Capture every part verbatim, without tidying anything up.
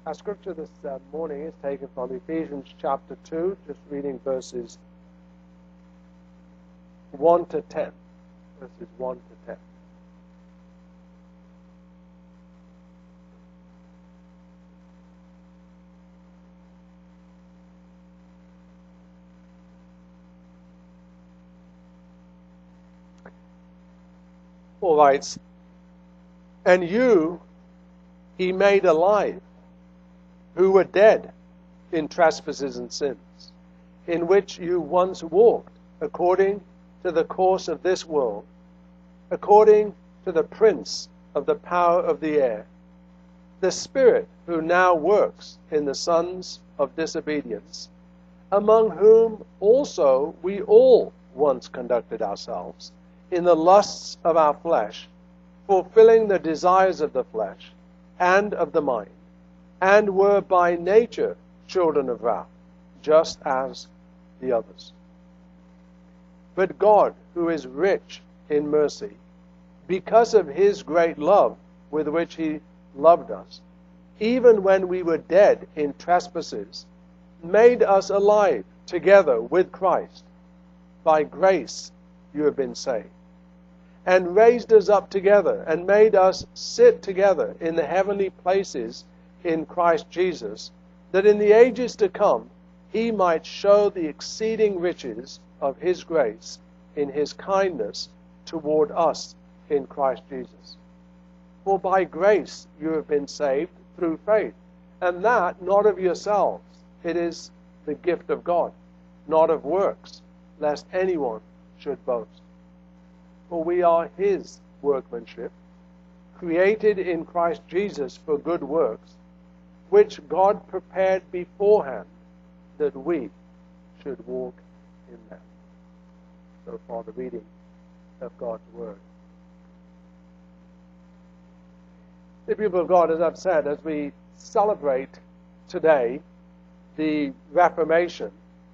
Our scripture this uh, morning is taken from Ephesians chapter two, just reading verses one to ten. Verses one to ten. Paul writes, "And you he made alive, who were dead in trespasses and sins, in which you once walked, according to the course of this world, according to the prince of the power of the air, the spirit who now works in the sons of disobedience, among whom also we all once conducted ourselves, in the lusts of our flesh, fulfilling the desires of the flesh and of the mind, and were by nature children of wrath, just as the others. But God, who is rich in mercy, because of his great love with which he loved us, even when we were dead in trespasses, made us alive together with Christ. By grace you have been saved, and raised us up together, and made us sit together in the heavenly places in Christ Jesus, that in the ages to come he might show the exceeding riches of his grace in his kindness toward us in Christ Jesus. For by grace you have been saved through faith, and that not of yourselves. It is the gift of God, not of works, lest anyone should boast. For we are his workmanship, created in Christ Jesus for good works, which God prepared beforehand that we should walk in them." So far the reading of God's Word. The people of God, as I've said, as we celebrate today the Reformation,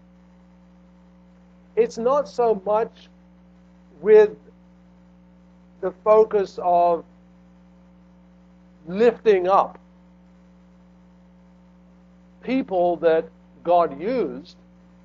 it's not so much with the focus of lifting up people that God used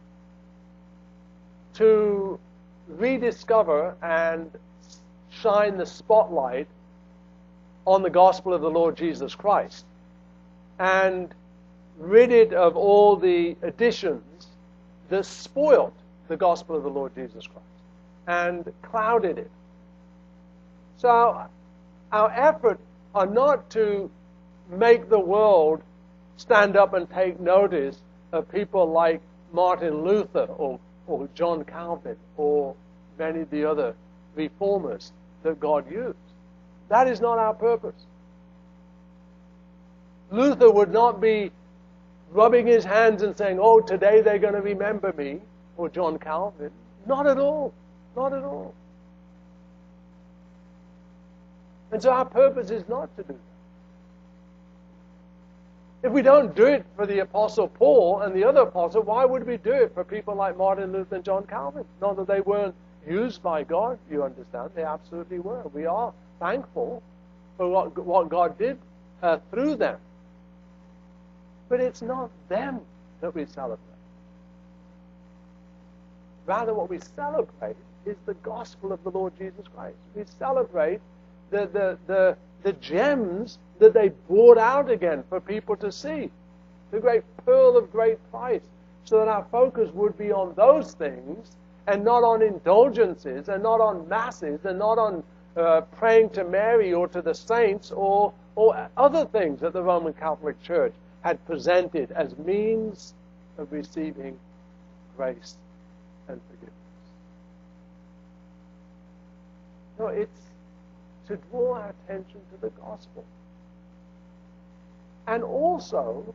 to rediscover and shine the spotlight on the gospel of the Lord Jesus Christ and rid it of all the additions that spoiled the gospel of the Lord Jesus Christ and clouded it. So our efforts are not to make the world stand up and take notice of people like Martin Luther or, or John Calvin or many of the other reformers that God used. That is not our purpose. Luther would not be rubbing his hands and saying, "Oh, today they're going to remember me," or John Calvin. Not at all. Not at all. And so our purpose is not to do that. If we don't do it for the Apostle Paul and the other apostles, why would we do it for people like Martin Luther and John Calvin? Not that they weren't used by God, you understand. They absolutely were. We are thankful for what, what God did uh, through them. But it's not them that we celebrate. Rather, what we celebrate is the gospel of the Lord Jesus Christ. We celebrate the, the, the, the gems that they brought out again for people to see. The great pearl of great price. So that our focus would be on those things and not on indulgences and not on masses and not on uh, praying to Mary or to the saints or, or other things that the Roman Catholic Church had presented as means of receiving grace and forgiveness. No, it's to draw our attention to the gospel. And also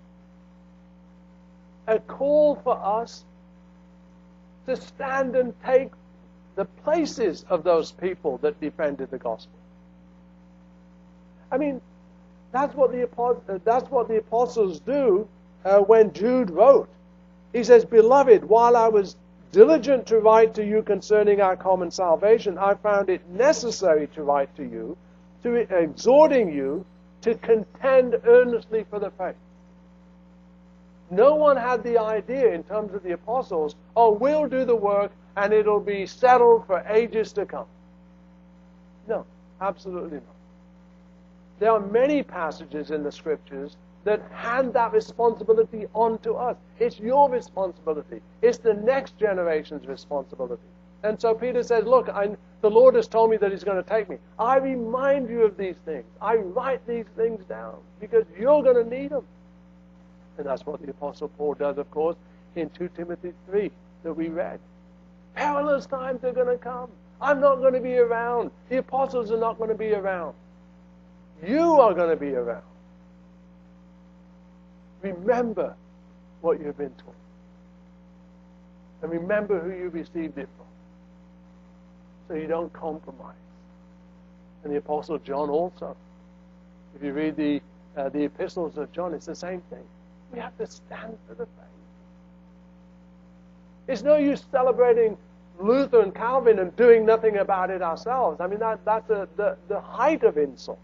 a call for us to stand and take the places of those people that defended the gospel. I mean, that's what the that's what the apostles do uh, when Jude wrote. He says, "Beloved, while I was diligent to write to you concerning our common salvation, I found it necessary to write to you, to exhorting you to contend earnestly for the faith. No one had the idea in terms of the apostles, oh, we'll do the work and it'll be settled for ages to come. No, absolutely not. There are many passages in the Scriptures that hand that responsibility on to us. It's your responsibility. It's the next generation's responsibility. And so Peter says, look, I, the Lord has told me that He's going to take me. I remind you of these things. I write these things down because you're going to need them. And that's what the Apostle Paul does, of course, in two Timothy three that we read. Perilous times are going to come. I'm not going to be around. The apostles are not going to be around. You are going to be around. Remember what you've been taught. And remember who you received it from. So you don't compromise. And the Apostle John also. If you read the, uh, the epistles of John, it's the same thing. We have to stand for the faith. It's no use celebrating Luther and Calvin and doing nothing about it ourselves. I mean, that, that's a, the, the height of insult.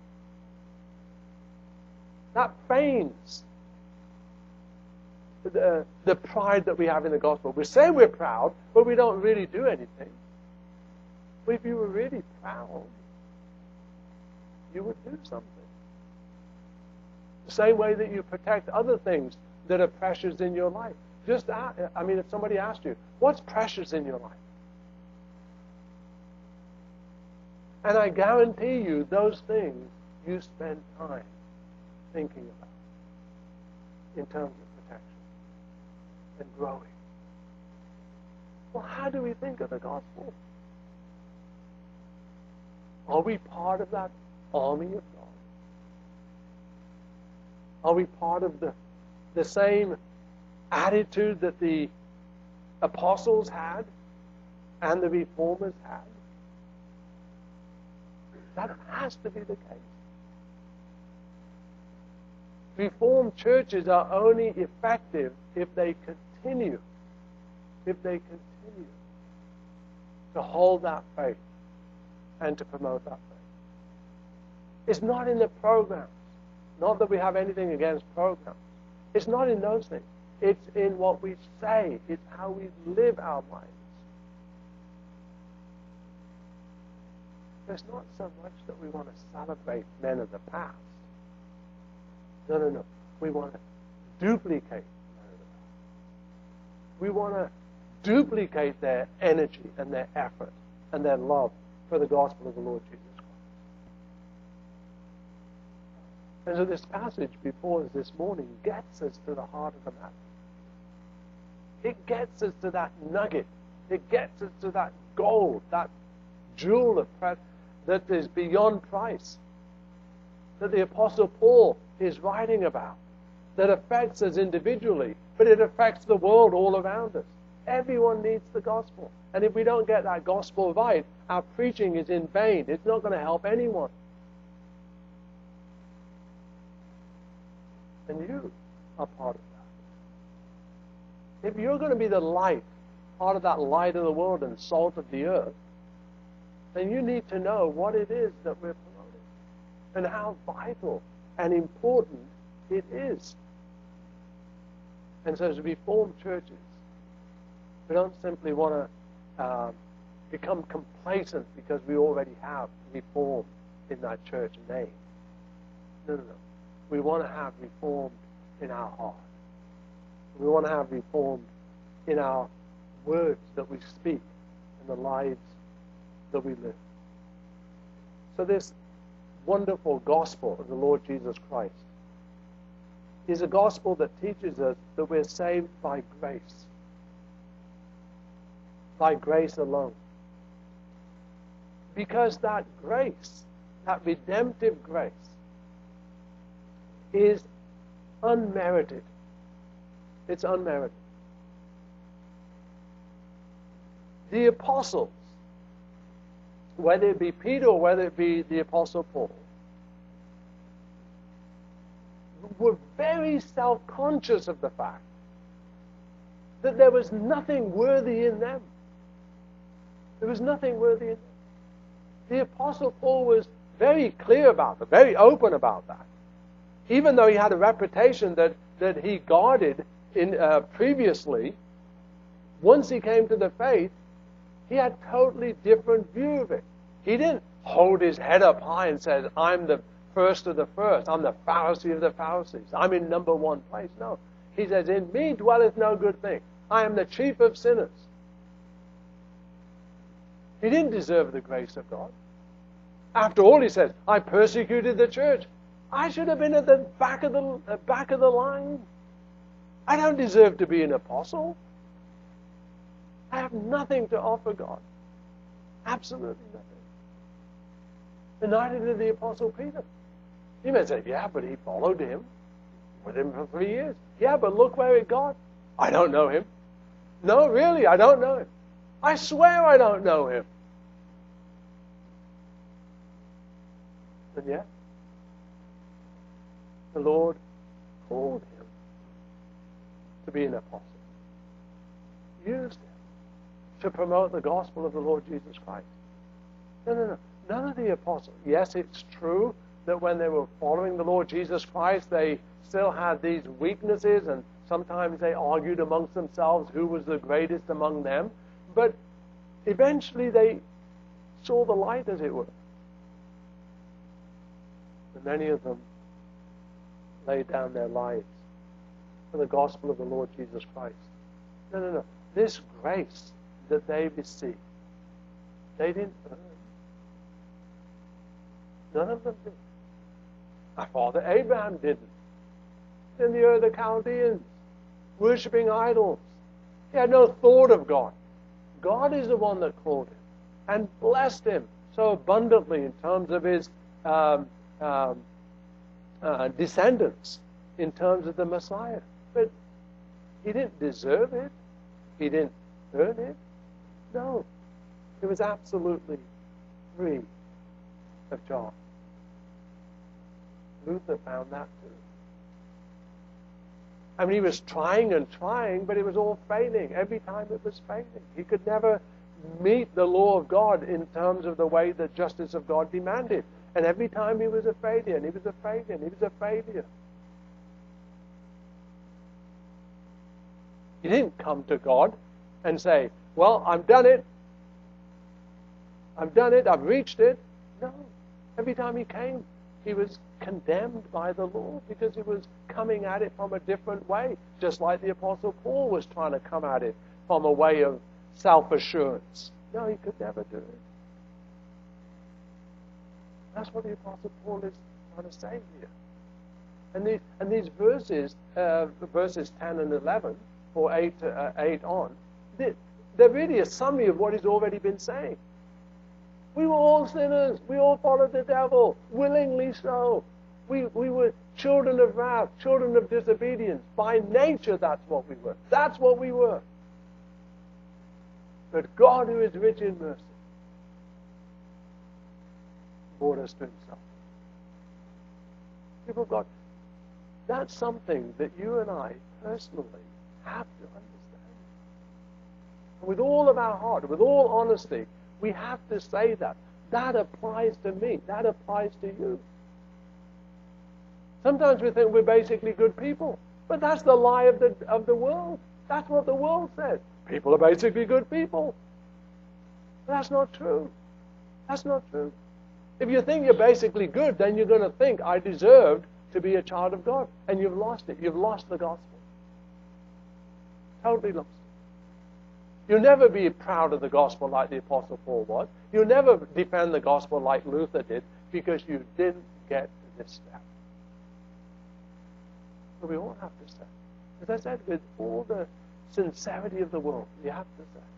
That feigns the, the pride that we have in the gospel. We say we're proud, but we don't really do anything. But if you were really proud, you would do something. The same way that you protect other things that are precious in your life. Just, ask, I mean, if somebody asked you, what's precious in your life? And I guarantee you, those things you spend time thinking about in terms of protection and growing. Well, how do we think of the gospel? Are we part of that army of God? Are we part of the, the same attitude that the apostles had and the reformers had? That has to be the case. Reformed churches are only effective if they continue, if they continue to hold that faith and to promote that faith. It's not in the programs. Not that we have anything against programs. It's not in those things. It's in what we say. It's how we live our lives. It's not so much that we want to celebrate men of the past. No, no, no. We want to duplicate men of the past. We want to duplicate their energy and their effort and their love for the gospel of the Lord Jesus Christ. And so this passage before us this morning gets us to the heart of the matter. It gets us to that nugget. It gets us to that gold, that jewel of pre- that is beyond price, that the Apostle Paul is writing about, that affects us individually, but it affects the world all around us. Everyone needs the gospel. And if we don't get that gospel right, our preaching is in vain. It's not going to help anyone. And you are part of that. If you're going to be the light, part of that light of the world and salt of the earth, then you need to know what it is that we're promoting and how vital and important it is. And so as Reformed churches, we don't simply want to uh, become complacent because we already have Reformed in that church name. No, no, no. We want to have Reformed in our heart. We want to have Reformed in our words that we speak and the lives that we live. So this wonderful gospel of the Lord Jesus Christ is a gospel that teaches us that we're saved by grace. By grace alone. Because that grace, that redemptive grace, is unmerited. It's unmerited. The apostles, whether it be Peter or whether it be the Apostle Paul, were very self-conscious of the fact that there was nothing worthy in them. There was nothing worthy in them. The Apostle Paul was very clear about that, very open about that. Even though he had a reputation that, that he guarded in uh, previously, once he came to the faith, he had a totally different view of it. He didn't hold his head up high and said, I'm the first of the first. I'm the Pharisee of the Pharisees. I'm in number one place. No. He says, in me dwelleth no good thing. I am the chief of sinners. He didn't deserve the grace of God. After all, he says, I persecuted the church. I should have been at the back of the uh, back of the line. I don't deserve to be an apostle. I have nothing to offer God. Absolutely nothing. And neither did the Apostle Peter. You may say, yeah, but he followed him with him for three years. Yeah, but look where it got. I don't know him. No, really, I don't know him. I swear I don't know him. And yet, the Lord called him to be an apostle. Used him to promote the gospel of the Lord Jesus Christ. No, no, no. None of the apostles. Yes, it's true that when they were following the Lord Jesus Christ, they still had these weaknesses, and sometimes they argued amongst themselves who was the greatest among them. But eventually they saw the light, as it were. And many of them laid down their lives for the gospel of the Lord Jesus Christ. No, no, no. This grace that they received, they didn't earn. None of them did. Our father Abraham didn't. In the Ur of the Chaldeans, worshipping idols. He had no thought of God. God is the one that called him and blessed him so abundantly in terms of his um, um, uh, descendants, in terms of the Messiah. But he didn't deserve it. He didn't earn it. No. It was absolutely free of charge. Luther found that too. I mean, he was trying and trying, but it was all failing. Every time it was failing. He could never meet the law of God in terms of the way the justice of God demanded. And every time he was a failure, and he was a failure, and he was a failure. He didn't come to God and say, well, I've done it. I've done it. I've reached it. No. Every time he came, he was condemned by the law because he was coming at it from a different way, just like the Apostle Paul was trying to come at it from a way of self-assurance. No, he could never do it. That's what the Apostle Paul is trying to say here. And these, and these verses, uh, verses ten and eleven, or eight, uh, eight on, they, they're really a summary of what he's already been saying. We were all sinners. We all followed the devil, willingly so. We, we were children of wrath, children of disobedience. By nature, that's what we were. That's what we were. But God, who is rich in mercy, brought us to himself. People of God, that's something that you and I personally have to understand. And with all of our heart, with all honesty, we have to say that. That applies to me. That applies to you. Sometimes we think we're basically good people. But that's the lie of the, of the world. That's what the world says. People are basically good people. But that's not true. That's not true. If you think you're basically good, then you're going to think, I deserved to be a child of God. And you've lost it. You've lost the gospel. Totally lost it. You'll never be proud of the gospel like the Apostle Paul was. You'll never defend the gospel like Luther did because you didn't get to this step. So we all have to say. As I said, with all the sincerity of the world, we have to say,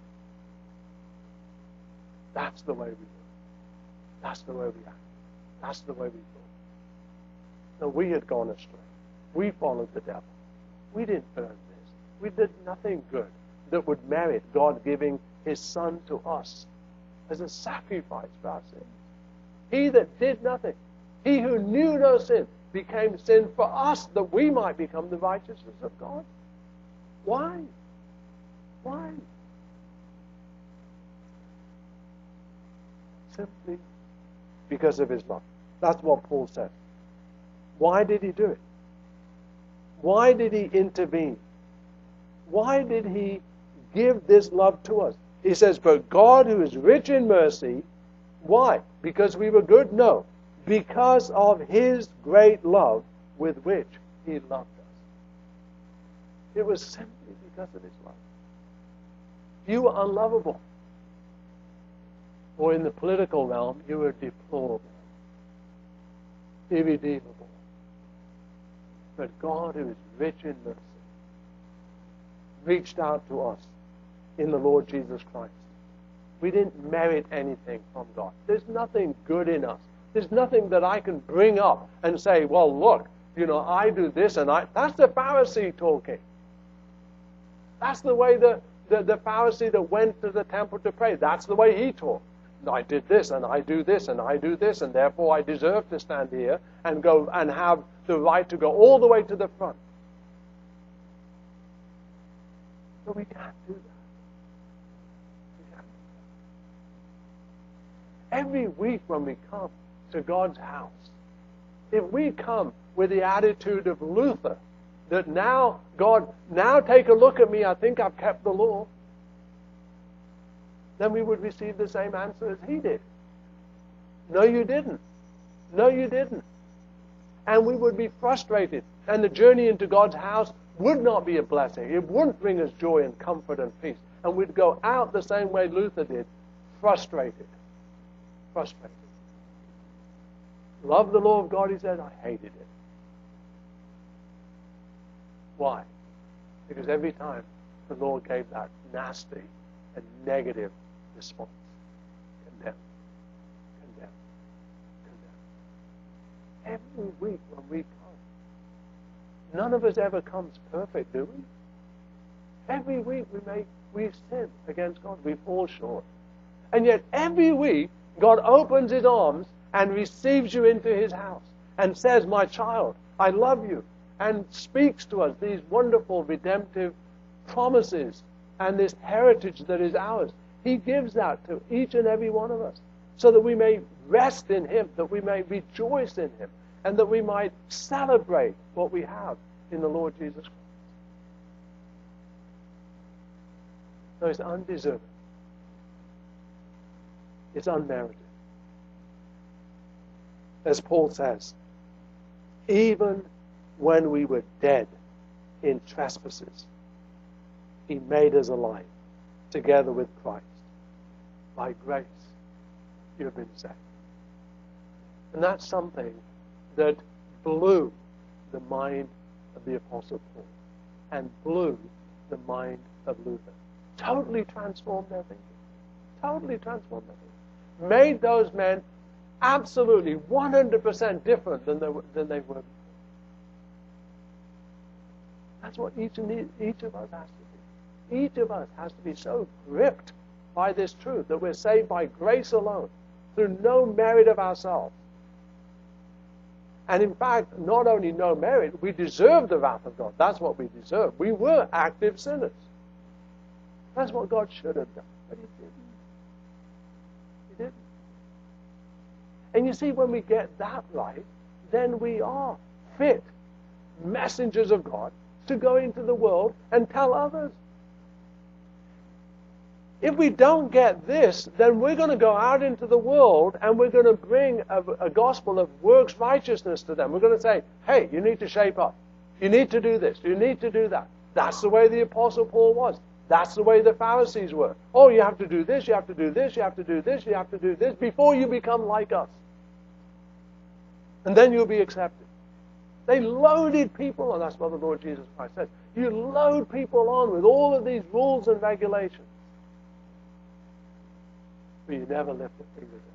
that's the way we live. That's the way we act. That's the way we thought. No, we had gone astray. We followed the devil. We didn't earn this. We did nothing good that would merit God giving his Son to us as a sacrifice for our sins. He that did nothing, he who knew no sin, became sin for us that we might become the righteousness of God. Why? Why? Simply because of his love. That's what Paul says. Why did he do it? Why did he intervene? Why did he give this love to us? He says, but God who is rich in mercy, why? Because we were good? No. Because of his great love with which he loved us. It was simply because of his love. You were unlovable. Or in the political realm, you were deplorable, irredeemable. But God, who is rich in mercy, reached out to us in the Lord Jesus Christ. We didn't merit anything from God. There's nothing good in us. There's nothing that I can bring up and say, well, look, you know, I do this and I... That's the Pharisee talking. That's the way the, the, the Pharisee that went to the temple to pray. That's the way he talked. I did this and I do this and I do this and therefore I deserve to stand here and go and have the right to go all the way to the front. But we can't do that. We can't do that. Every week when we come to God's house, if we come with the attitude of Luther, that now, God, now take a look at me, I think I've kept the law, then we would receive the same answer as he did. No, you didn't. No, you didn't. And we would be frustrated. And the journey into God's house would not be a blessing. It wouldn't bring us joy and comfort and peace. And we'd go out the same way Luther did, frustrated. Frustrated. Love the law of God, he said. I hated it. Why? Because every time the Lord gave that nasty and negative response. Condemn. Condemn. Condemn. Every week when we come, none of us ever comes perfect, do we? Every week we make we sin against God. We fall short. And yet every week God opens his arms and receives you into his house and says, my child, I love you, and speaks to us these wonderful redemptive promises and this heritage that is ours. He gives that to each and every one of us so that we may rest in him, that we may rejoice in him, and that we might celebrate what we have in the Lord Jesus Christ. So it's undeserved. It's unmerited. As Paul says, even when we were dead in trespasses, he made us alive together with Christ. By grace, you have been saved. And that's something that blew the mind of the Apostle Paul and blew the mind of Luther. Totally transformed their thinking. Totally transformed their thinking. Made those men absolutely one hundred percent different than they were, than they were before. That's what each, and each of us has to be. Each of us has to be so gripped by this truth that we're saved by grace alone, through no merit of ourselves. And in fact, not only no merit, we deserve the wrath of God. That's what we deserve. We were active sinners. That's what God should have done, but he didn't. He didn't. And you see, when we get that right, then we are fit messengers of God to go into the world and tell others. If we don't get this, then we're going to go out into the world and we're going to bring a, a gospel of works righteousness to them. We're going to say, hey, you need to shape up. You need to do this. You need to do that. That's the way the Apostle Paul was. That's the way the Pharisees were. Oh, you have to do this, you have to do this, you have to do this, you have to do this before you become like us. And then you'll be accepted. They loaded people on. That's what the Lord Jesus Christ says. You load people on with all of these rules and regulations. But you never lift a finger down.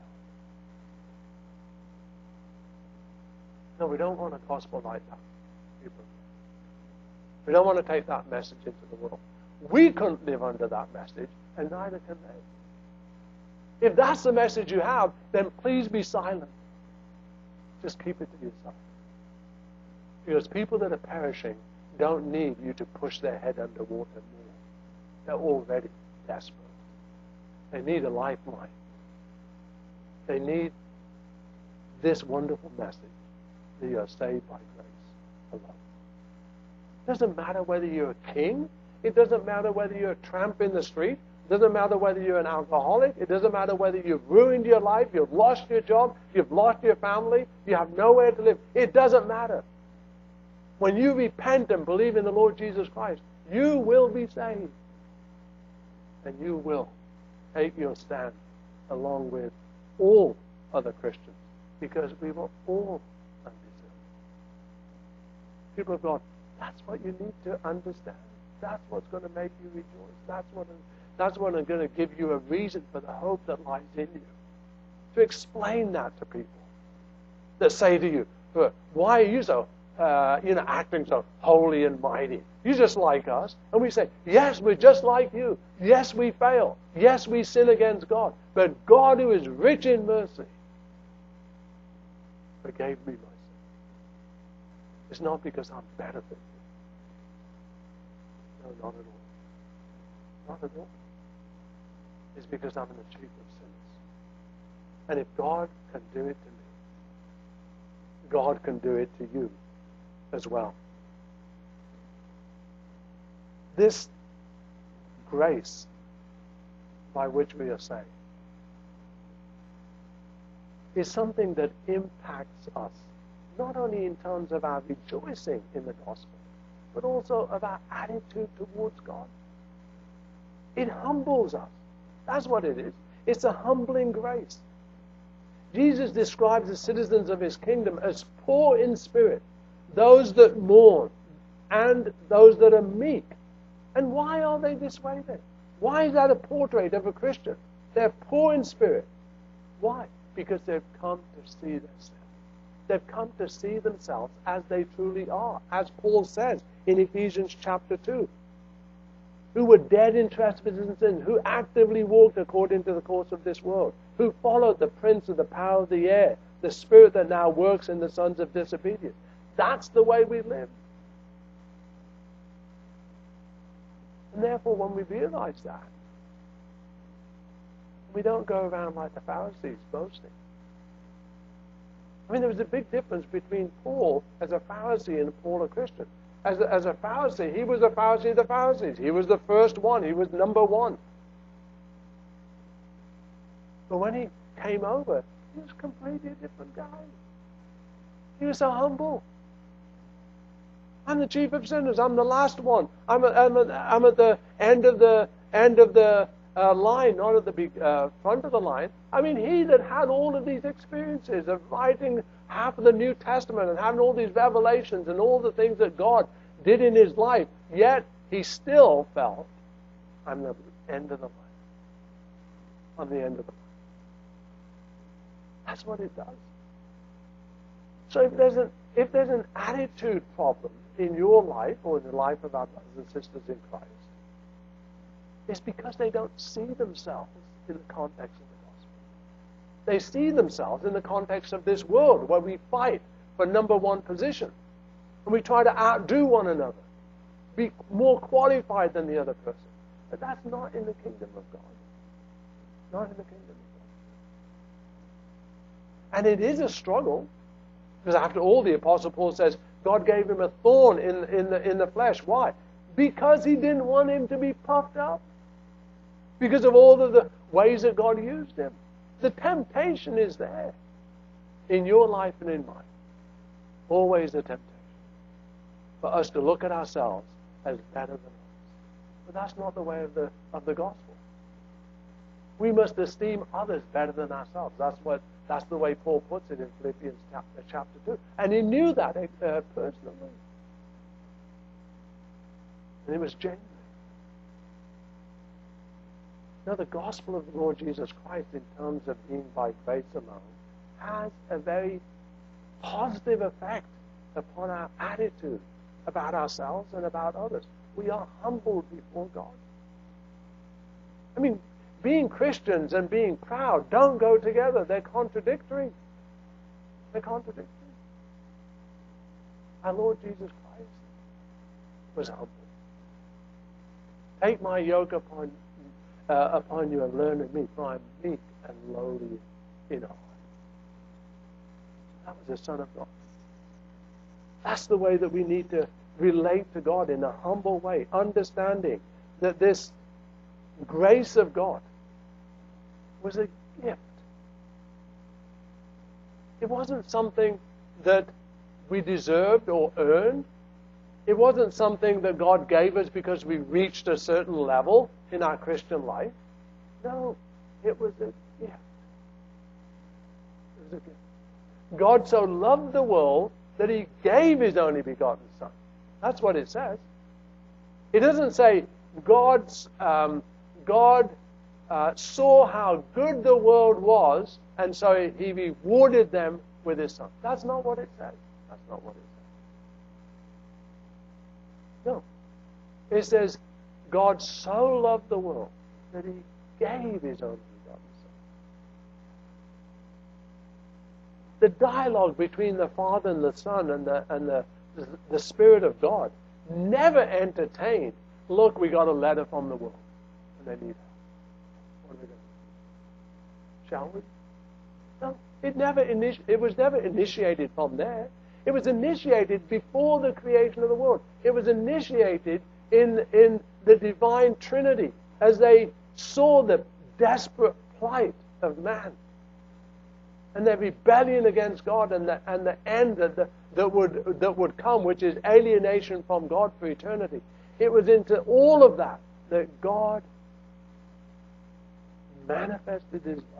No, we don't want a gospel like that. People. We don't want to take that message into the world. We couldn't live under that message, and neither can they. If that's the message you have, then please be silent. Just keep it to yourself. Because people that are perishing don't need you to push their head under water more. They're already desperate. They need a lifeline. They need this wonderful message that you are saved by grace alone. It doesn't matter whether you're a king. It doesn't matter whether you're a tramp in the street. It doesn't matter whether you're an alcoholic. It doesn't matter whether you've ruined your life, you've lost your job, you've lost your family, you have nowhere to live. It doesn't matter. When you repent and believe in the Lord Jesus Christ, you will be saved. And you will take your stand along with all other Christians, because we were all undeserving. People of God, that's what you need to understand. That's what's going to make you rejoice. That's what, that's what is going to give you a reason for the hope that lies in you. To explain that to people that say to you, why are you so, uh, you know, acting so holy and mighty? You're just like us. And we say, yes, we're just like you. Yes, we fail. Yes, we sin against God. But God, who is rich in mercy, forgave me my sin. It's not because I'm better than you. No, not at all. Not at all. It's because I'm the chief of sinners. And if God can do it to me, God can do it to you as well. This grace by which we are saved is something that impacts us, not only in terms of our rejoicing in the gospel, but also of our attitude towards God. It humbles us. That's what it is. It's a humbling grace. Jesus describes the citizens of his kingdom as poor in spirit, those that mourn, and those that are meek. And why are they this way then? Why is that a portrait of a Christian? They're poor in spirit. Why? Because they've come to see their sin. They've come to see themselves as they truly are, as Paul says in Ephesians chapter two. Who were dead in trespasses and sins, who actively walked according to the course of this world, who followed the prince of the power of the air, the spirit that now works in the sons of disobedience. That's the way we live. And therefore, when we realize that, we don't go around like the Pharisees boasting. I mean, there was a big difference between Paul as a Pharisee and Paul a Christian. As a, as a Pharisee, he was a Pharisee of the Pharisees. He was the first one. He was number one. But when he came over, he was completely a different guy. He was so humble. I'm the chief of sinners. I'm the last one. I'm at, I'm at, I'm at the end of the end of the uh, line, not at the big, uh, front of the line. I mean, he that had all of these experiences of writing half of the New Testament and having all these revelations and all the things that God did in his life, yet he still felt, I'm the end of the line. I'm the end of the line. That's what it does. So if there's an if there's an attitude problem in your life or in the life of our brothers and sisters in Christ, it's because they don't see themselves in the context of the gospel. They see themselves in the context of this world where we fight for number one position. And we try to outdo one another, be more qualified than the other person. But that's not in the kingdom of God. Not in the kingdom of God. And it is a struggle, because after all, the Apostle Paul says, God gave him a thorn in, in, the, in the flesh. Why? Because he didn't want him to be puffed up. Because of all of the ways that God used him. The temptation is there. In your life and in mine. Always a temptation. For us to look at ourselves as better than others. But that's not the way of the, of the gospel. We must esteem others better than ourselves. That's what That's the way Paul puts it in Philippians chapter, chapter two. And he knew that uh, personally. And it was genuine. Now, the gospel of the Lord Jesus Christ, in terms of being by grace alone, has a very positive effect upon our attitude about ourselves and about others. We are humbled before God. I mean, being Christians and being proud don't go together. They're contradictory. They're contradictory. Our Lord Jesus Christ was humble. Take my yoke upon, uh, upon you and learn of me, for I am meek and lowly in heart. That was the Son of God. That's the way that we need to relate to God, in a humble way, understanding that this grace of God was a gift. It wasn't something that we deserved or earned. It wasn't something that God gave us because we reached a certain level in our Christian life. No, it was a gift. It was a gift. God so loved the world that He gave His only begotten Son. That's what it says. It doesn't say God's um, God uh, saw how good the world was, and so He rewarded them with His Son. That's not what it says. That's not what it says. No. It says God so loved the world that He gave His only begotten Son. The dialogue between the Father and the Son and the and the the Spirit of God never entertained, look, we got a letter from the world and they need help. What are we going to do? Shall we? No. It never initi- it was never initiated from there. It was initiated before the creation of the world. It was initiated in in the divine Trinity as they saw the desperate plight of man and their rebellion against God, and the and the end that the, that would that would come, which is alienation from God for eternity. It was into all of that that God manifested His love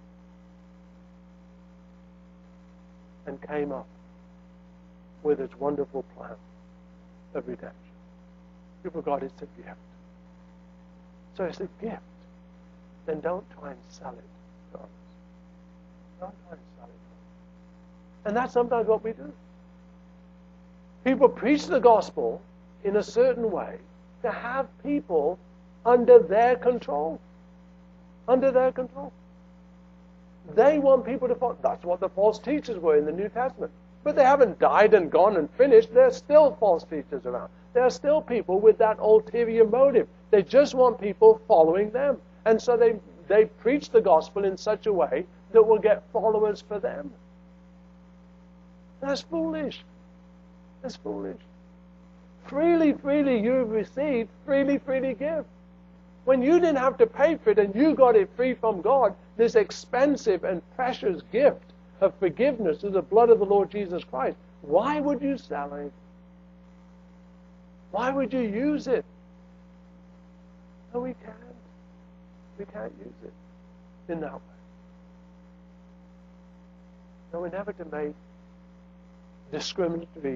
and came up with His wonderful plan of redemption. People, God, it's a gift. So it's a gift. Then don't try and sell it to others. Don't try and sell it to others. And that's sometimes what we do. People preach the gospel in a certain way to have people under their control. Under their control. They want people to follow. That's what the false teachers were in the New Testament. But they haven't died and gone and finished. There's still false teachers around. There are still people with that ulterior motive. They just want people following them. And so they, they preach the gospel in such a way that will get followers for them. That's foolish. That's foolish. Freely, freely you've received, freely, freely give. When you didn't have to pay for it and you got it free from God, this expensive and precious gift of forgiveness through the blood of the Lord Jesus Christ, why would you sell it? Why would you use it? No, we can't. We can't use it in that way. No, we're never to make discriminatory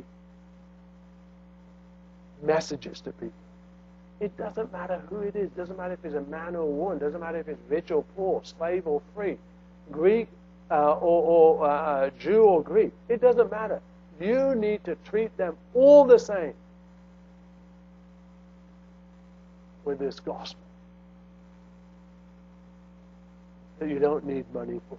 messages to people. It doesn't matter who it is. It doesn't matter if it's a man or a woman. It doesn't matter if it's rich or poor, slave or free, Greek uh, or, or uh, Jew or Greek. It doesn't matter. You need to treat them all the same with this gospel that you don't need money for.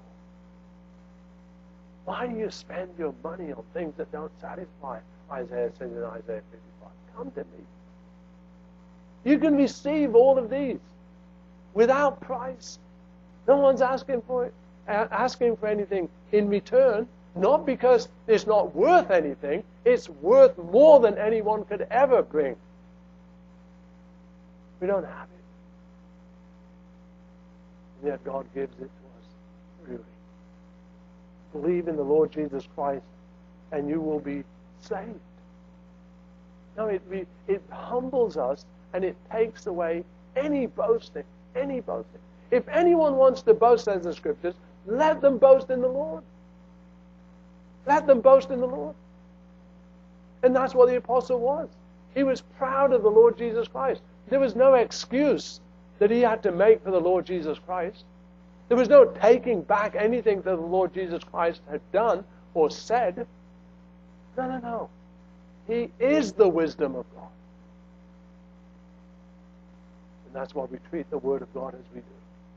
Why do you spend your money on things that don't satisfy? Isaiah says in Isaiah fifty-five, come to me. You can receive all of these without price. No one's asking for it, asking for anything in return, not because it's not worth anything. It's worth more than anyone could ever bring. We don't have it. And yet God gives it to us freely. Believe in the Lord Jesus Christ and you will be saved. No, it, it humbles us and it takes away any boasting, any boasting. If anyone wants to boast, says the Scriptures, let them boast in the Lord. Let them boast in the Lord. And that's what the apostle was. He was proud of the Lord Jesus Christ. There was no excuse that he had to make for the Lord Jesus Christ. There was no taking back anything that the Lord Jesus Christ had done or said. No, no, no. He is the wisdom of God. And that's why we treat the Word of God as we do.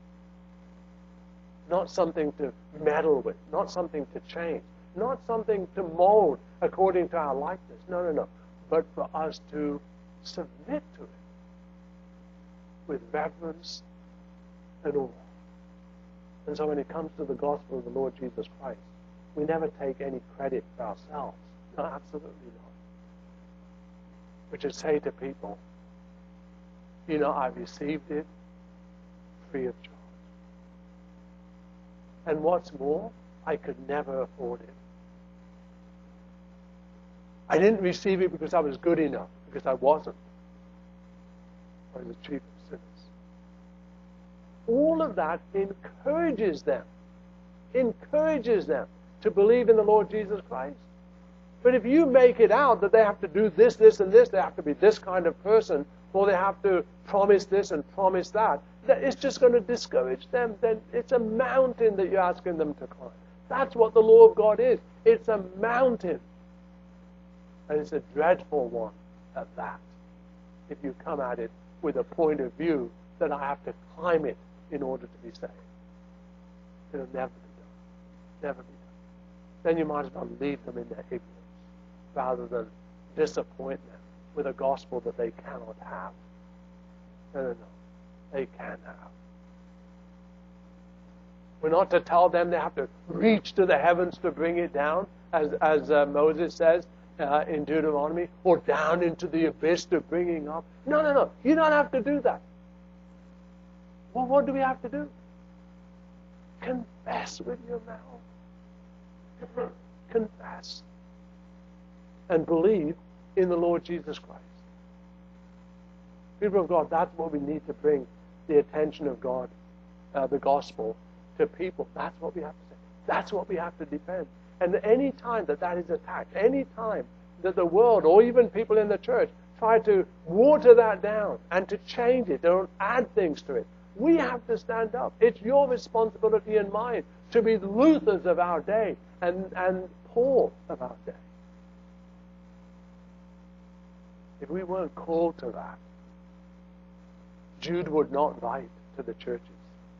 Not something to meddle with, not something to change, not something to mold according to our likeness. No, no, no. But for us to submit to it with reverence and awe. And so when it comes to the gospel of the Lord Jesus Christ, we never take any credit for ourselves. No, absolutely not. We just say to people, you know, I received it free of charge. And what's more, I could never afford it. I didn't receive it because I was good enough, because I wasn't. I was the chief of sinners. All of that encourages them, encourages them to believe in the Lord Jesus Christ. But if you make it out that they have to do this, this, and this, they have to be this kind of person, or they have to promise this and promise that, that it's just going to discourage them. Then it's a mountain that you're asking them to climb. That's what the law of God is. It's a mountain. And it's a dreadful one at that, if you come at it with a point of view that I have to climb it in order to be saved. It'll never be done. Never be done. Then you might as well leave them in their ignorance rather than disappoint them with a gospel that they cannot have. No, no, no. They can have. We're not to tell them they have to reach to the heavens to bring it down, as, as uh, Moses says, Uh, in Deuteronomy, or down into the abyss to bringing up. No, no, no. You don't have to do that. Well, what do we have to do? Confess with your mouth. Confess. And believe in the Lord Jesus Christ. People of God, that's what we need to bring the attention of God, uh, the gospel, to people. That's what we have to say. That's what we have to defend. And any time that that is attacked, any time that the world or even people in the church try to water that down and to change it or add things to it, we have to stand up. It's your responsibility and mine to be Luthers of our day and, and Paul of our day. If we weren't called to that, Jude would not write to the churches,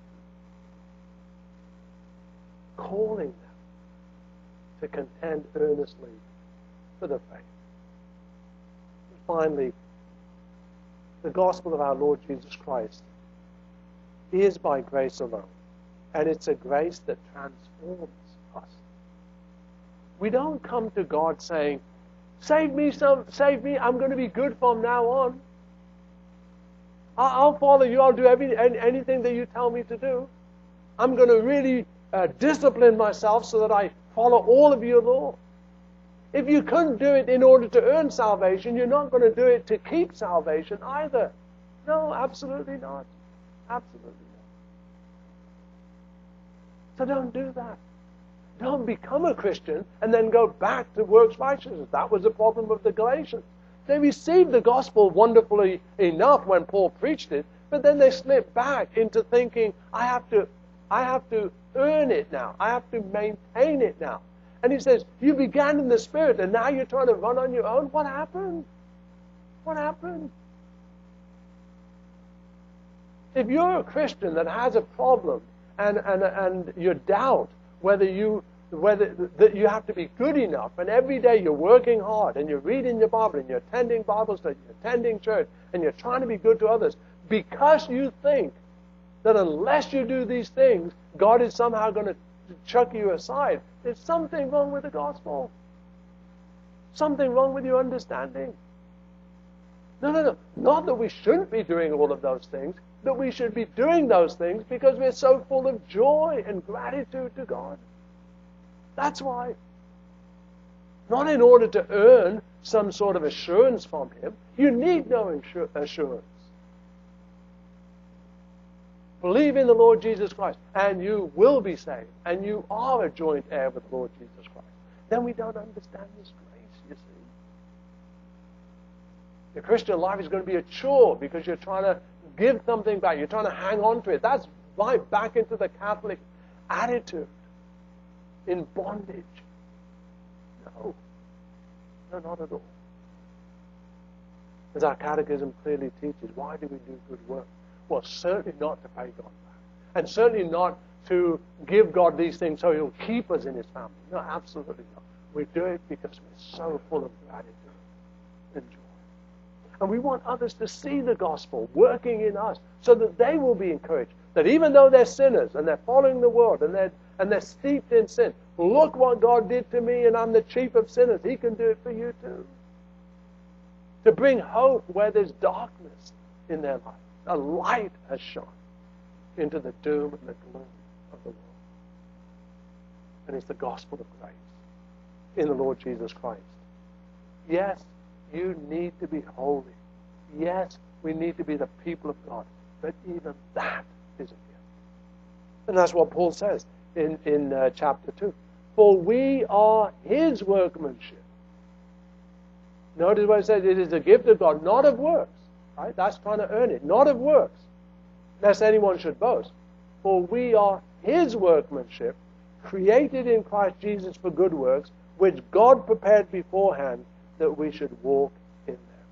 calling them to contend earnestly for the faith. And finally, the gospel of our Lord Jesus Christ is by grace alone, and it's a grace that transforms us. We don't come to God saying, "Save me, some, save me. I'm going to be good from now on. I'll follow you. I'll do every, anything that you tell me to do. I'm going to really uh, discipline myself so that I follow all of your law." If you couldn't do it in order to earn salvation, you're not going to do it to keep salvation either. No, absolutely not. Absolutely not. So don't do that. Don't become a Christian and then go back to works righteousness. That was the problem of the Galatians. They received the gospel wonderfully enough when Paul preached it, but then they slipped back into thinking, I have to, I have to earn it now. I have to maintain it now. And he says, you began in the Spirit, and now you're trying to run on your own? What happened? What happened? If you're a Christian that has a problem, and, and, and you doubt whether you whether that you have to be good enough, and every day you're working hard, and you're reading your Bible, and you're attending Bible study, you're attending church, and you're trying to be good to others, because you think that unless you do these things, God is somehow going to chuck you aside, there's something wrong with the gospel. Something wrong with your understanding. No, no, no. Not that we shouldn't be doing all of those things, that we should be doing those things because we're so full of joy and gratitude to God. That's why. Not in order to earn some sort of assurance from Him. You need no assurance. Believe in the Lord Jesus Christ, and you will be saved, and you are a joint heir with the Lord Jesus Christ. Then we don't understand this grace, you see. Your Christian life is going to be a chore because you're trying to give something back. You're trying to hang on to it. That's right back into the Catholic attitude. In bondage. No. No, not at all. As our catechism clearly teaches, why do we do good work? Well, certainly not to pay God back. And certainly not to give God these things so He'll keep us in His family. No, absolutely not. We do it because we're so full of gratitude and joy. And we want others to see the gospel working in us so that they will be encouraged. That even though they're sinners and they're following the world and they're And they're steeped in sin. Look what God did to me, and I'm the chief of sinners. He can do it for you too. To bring hope where there's darkness in their life. A light has shone into the doom and the gloom of the world. And it's the gospel of grace in the Lord Jesus Christ. Yes, you need to be holy. Yes, we need to be the people of God. But even that is a gift. And that's what Paul says in, in uh, chapter two. For we are his workmanship. Notice what it says. It is a gift of God, not of works. Right? That's trying to earn it. Not of works, lest anyone should boast. For we are his workmanship, created in Christ Jesus for good works, which God prepared beforehand that we should walk in them.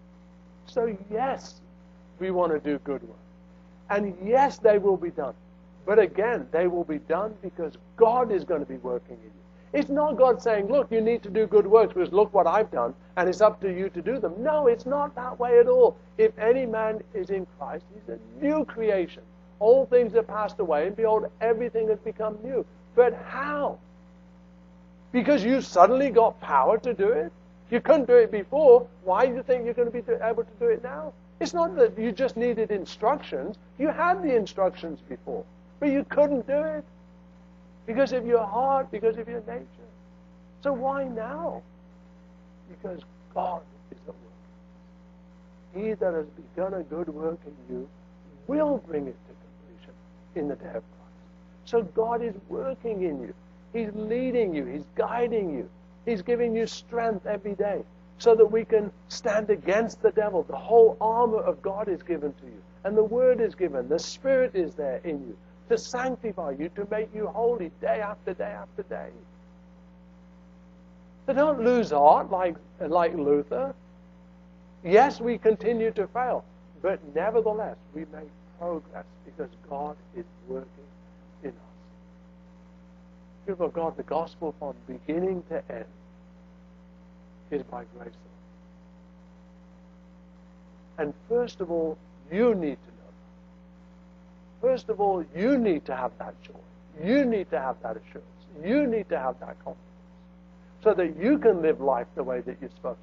So yes, we want to do good work. And yes, they will be done. But again, they will be done because God is going to be working in you. It's not God saying, look, you need to do good works because look what I've done, and it's up to you to do them. No, it's not that way at all. If any man is in Christ, he's a new creation. All things have passed away, and behold, everything has become new. But how? Because you suddenly got power to do it? You couldn't do it before. Why do you think you're going to be able to do it now? It's not that you just needed instructions. You had the instructions before, but you couldn't do it because of your heart, because of your nature. So why now? Because God is at work. He that has begun a good work in you will bring it to completion in the day of Christ. So God is working in you. He's leading you. He's guiding you. He's giving you strength every day so that we can stand against the devil. The whole armor of God is given to you. And the Word is given. The Spirit is there in you to sanctify you, to make you holy day after day after day. So don't lose heart like, like Luther. Yes, we continue to fail. But nevertheless, we make progress because God is working in us. People of God, the gospel from beginning to end is by grace alone. And first of all, you need to know that. First of all, you need to have that joy. You need to have that assurance. You need to have that confidence so that you can live life the way that you're supposed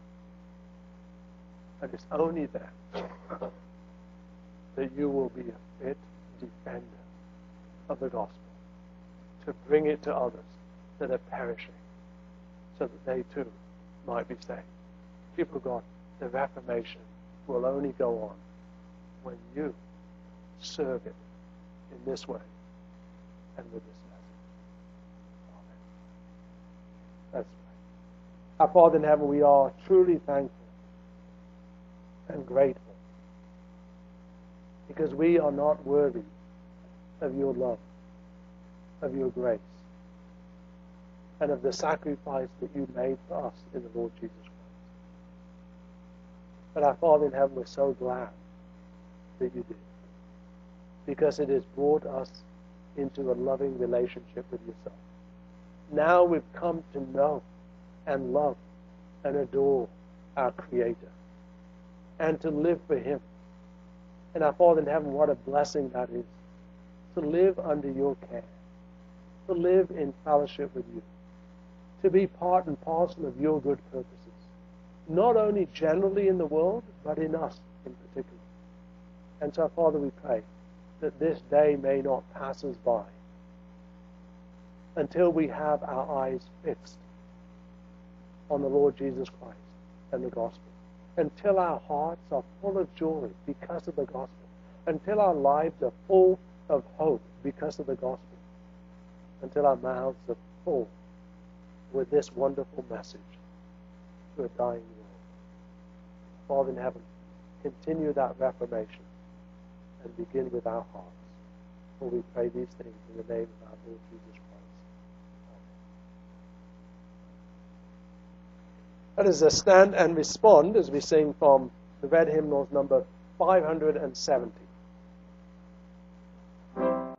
to. And it's only then that you will be a fit defender of the gospel, to bring it to others that are perishing, so that they too might be saved. People of God, the Reformation will only go on when you serve it in this way and with this message. Amen. Let's pray. Our Father in heaven, we are truly thankful and grateful because we are not worthy of your love, of your grace, and of the sacrifice that you made for us in the Lord Jesus Christ. But our Father in heaven, we're so glad that you did, because it has brought us into a loving relationship with yourself. Now we've come to know and love and adore our Creator and to live for Him. And our Father in heaven, what a blessing that is, to live under your care, to live in fellowship with you, to be part and parcel of your good purposes, not only generally in the world, but in us in particular. And so, Father, we pray that this day may not pass us by until we have our eyes fixed on the Lord Jesus Christ and the gospel, until our hearts are full of joy because of the gospel, until our lives are full of hope because of the gospel, until our mouths are full with this wonderful message to a dying world. Father in heaven, continue that reformation and begin with our hearts. For we pray these things in the name of our Lord Jesus Christ. Amen. Let us stand and respond as we sing from the red hymnals number five hundred seventy.